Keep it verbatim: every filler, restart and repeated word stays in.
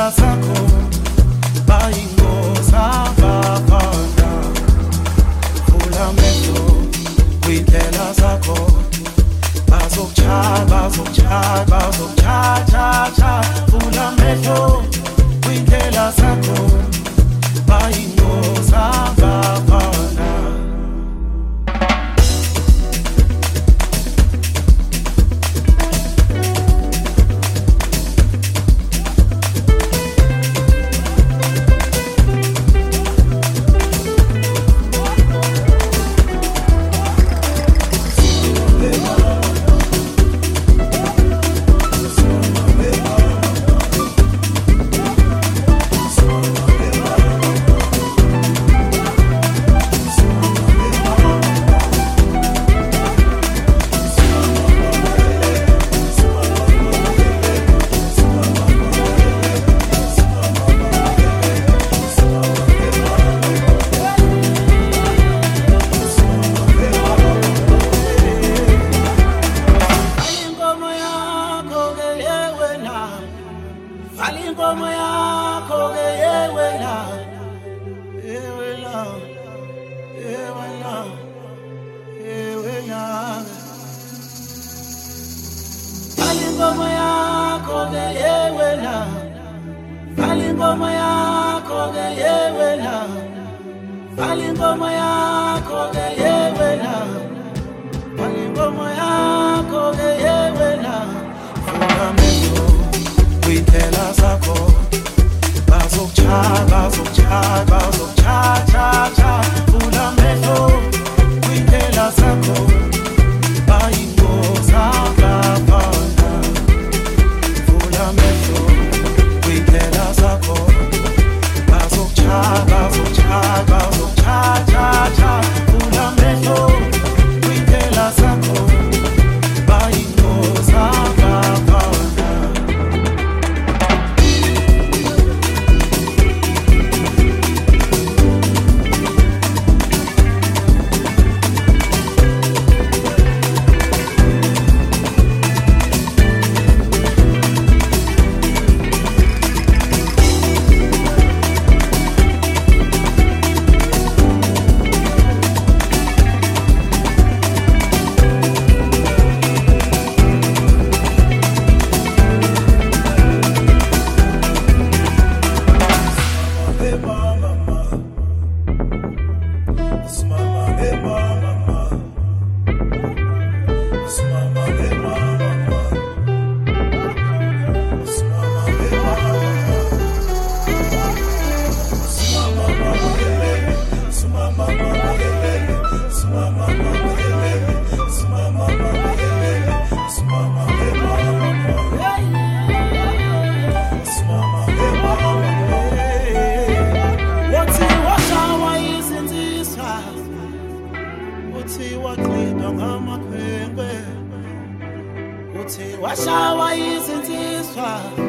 Kwindlela zakho bayingoza baphanda, vula amehlo kwindlela zakho, bazokuchaya bazokuchaya bazokuchaya cha cha, vula amehlo kwindlela zakho bayingoza baphanda. Ingoma yakho ke yewena, yewena, yewena, yewena. Ingoma yakho ke yewena, ingoma yakho ke yewena, ingoma yakho ke yewena, ingoma yakho ke yewena. Kwindlela zakho bazokuchaya bazokuchaya bazokuchaya cha cha, vula amehlo kwindlela zakho bayingoza baphanda, vula amehlo kwindlela zakho bazokuchaya bazokuchaya bazokuchaya cha cha, vula amehlo kwindlela zakho bayingoza baphanda. Washawa izinsizwa